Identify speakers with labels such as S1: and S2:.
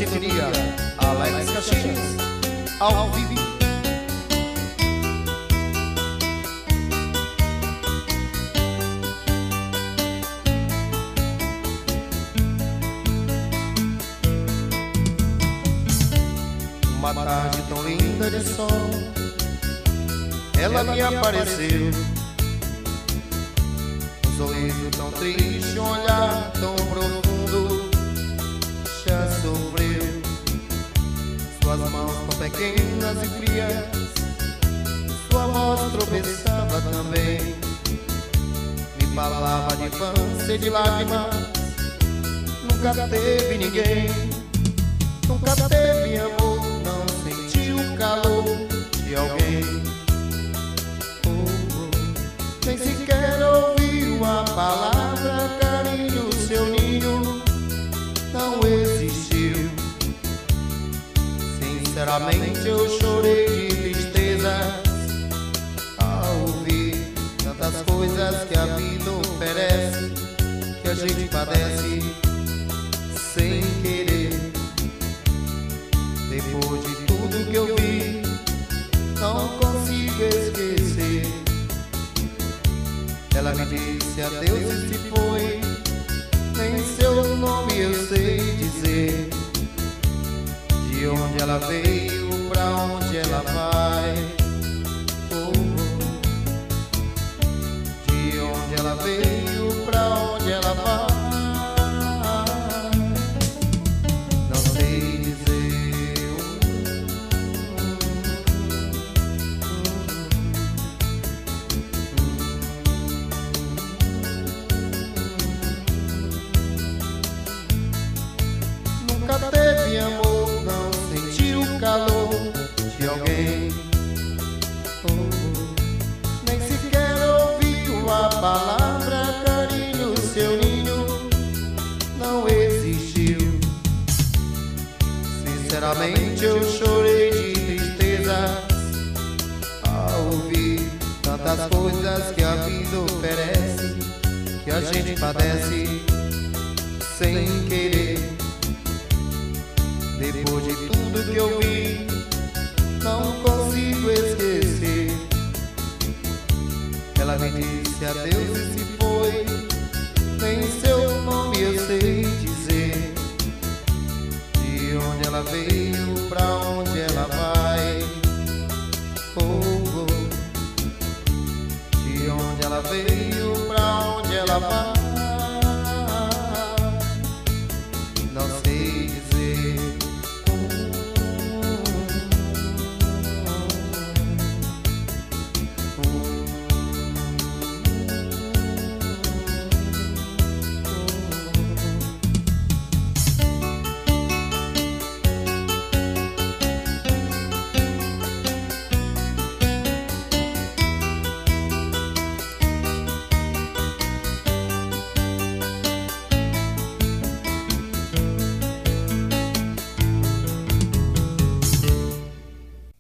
S1: sintonia Alex Caxias, ao vivo. Uma tarde tão linda de sol, ela me apareceu. Um sorriso tão triste, um olhar tão profundo. Já sofreu. Suas mãos tão pequenas e frias, sua voz tropeçava também. Me falava de infância e de lágrimas. Nunca teve ninguém, nunca teve amor, não sentiu o calor de alguém. Nem sequer ouviu a palavra carinho, seu ninho não existiu. Sinceramente eu chorei de tristeza ao ouvir tantas coisas que a vida oferece, que a gente padece sem querer. Depois de tudo que eu vi, não consigo esquecer. Ela me disse adeus e se foi, nem seu nome eu sei dizer. De onde ela veio, pra onde ela vai. De onde ela veio, pra onde ela vai. Não sei dizer. Nunca teve amor, não sentiu o calor de alguém. Nem sequer ouviu a palavra carinho, seu ninho não existiu. Sinceramente eu chorei de tristeza ao ouvir tantas coisas que a vida oferece, que a gente padece sem querer. Depois de tudo que eu vi, não consigo esquecer. Ela me disse adeus e se